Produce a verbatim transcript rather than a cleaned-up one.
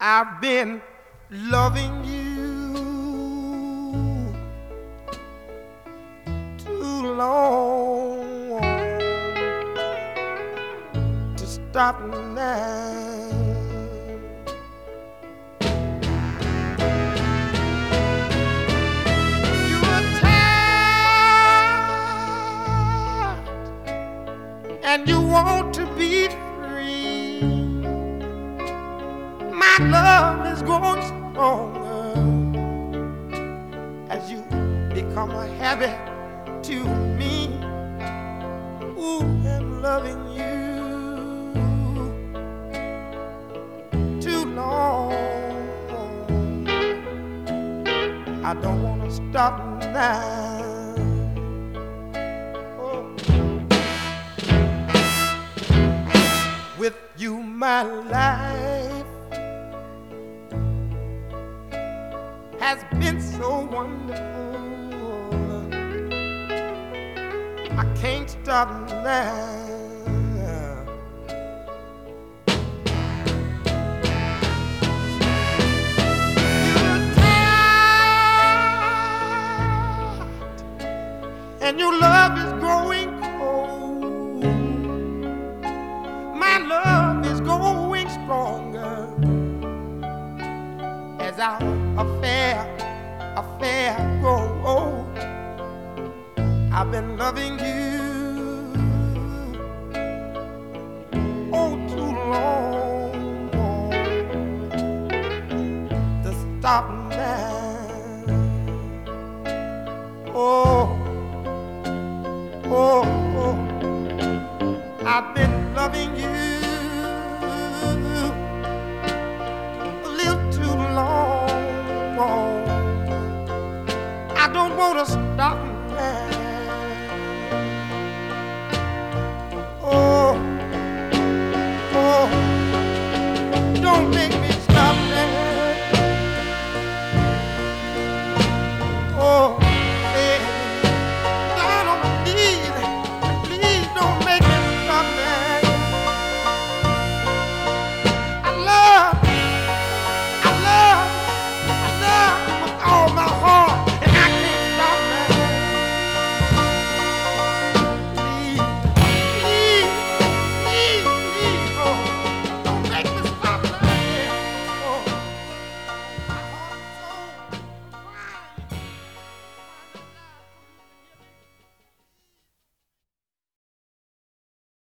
I've been loving you too long to stop now. You're tired and you want to be free. My love is growing stronger as you become a habit to me. Ooh, I'm loving you too long. I don't want to stop now. Oh. With you, my life has been so wonderful. I can't stop now. You're tired and your love is growing cold. My love is growing stronger as our affair, affair grows old. I've been loving you oh too long to stop now. Oh, oh, oh, I've been loving you a little too long. I don't want to stop now.